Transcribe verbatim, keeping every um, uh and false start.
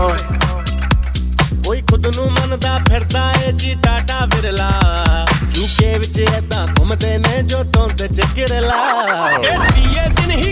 ਕੋਈ ਖੁਦ ਨੂੰ ਮੰਨਦਾ ਫਿਰਦਾ ਏ ਜੀ ਟਾਟਾ ਵਿਰਲਾ ਯੂਕੇ ਵਿੱਚ ਏਦਾਂ ਘੁੰਮਦੇ ਨੇ ਜੋ ਟੋਂਦੇ ਚ ਗਿਰਲਾ ਇਹ ਤੀਏ ਦਿਨ ਹੀ